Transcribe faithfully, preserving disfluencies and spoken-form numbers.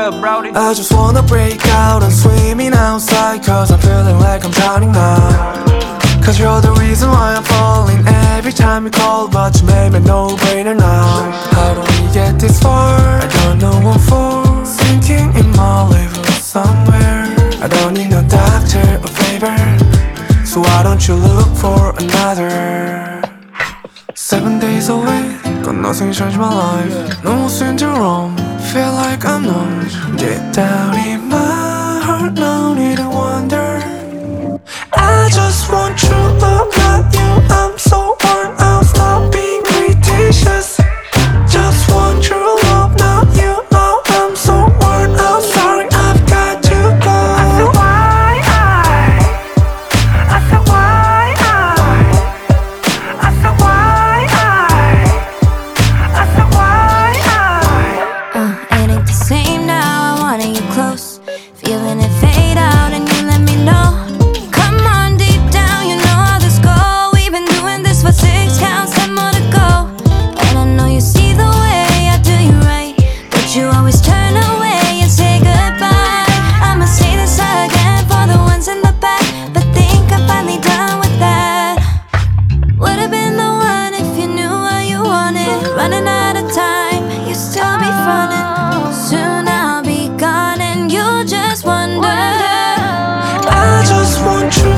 up, Brody? I just wanna break out and swimming outside, cause I'm feeling like I'm drowning now. Cause you're the reason why I'm falling every time you call, but you made me no-brainer now. How do we get this far? I don't know what for. Sinking in my liver somewhere. I don't need no doctor or favor, so why don't you look for another? Seven days away, got nothing changed my life. No syndrome, feel like I'm numb. Deep down in my heart, no need to wonder. I just want true love, not you. I'm so worn out, stop being pretentious. Just want true love, not you. No, I'm so worn out, sorry, I've got to go. I said why I, I said why I, I said why I, I said why I. Uh, it ain't the same now, I wanted you close. Feeling it fade out and you let me know. Come on deep down, you know how this go. We've been doing this for six counts, ten more to go. And I know you see the way I do you right, but you always turn away and say goodbye. I'ma say this again for the ones in the back, but think I'm finally done with that. Would've been the one if you knew what you wanted. Running out of time, you still be frontin'. Soon I'll be gone and you'll just wonder. I just want true